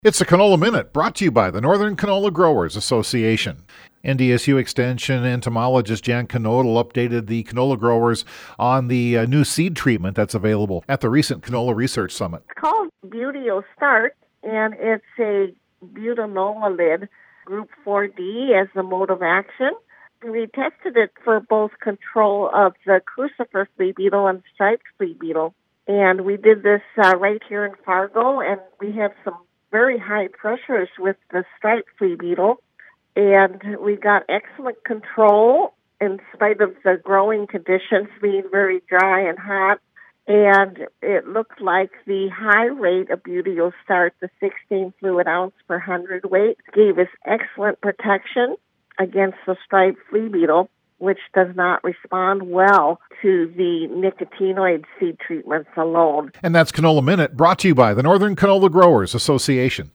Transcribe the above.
It's the Canola Minute, brought to you by the Northern Canola Growers Association. NDSU Extension entomologist Jan Knodel updated the canola growers on the new seed treatment that's available at the recent Canola Research Summit. It's called Buteo Start, and it's a butanolide group 4D as the mode of action. We tested it for both control of the crucifer flea beetle and striped flea beetle. And we did this right here in Fargo, and we have some very high pressures with the striped flea beetle, and we got excellent control in spite of the growing conditions being very dry and hot. And it looked like the high rate of Buteo Start, the 16 fluid ounce per hundredweight, gave us excellent protection against the striped flea beetle, which does not respond well to the nicotinoid seed treatments alone. And that's Canola Minute, brought to you by the Northern Canola Growers Association.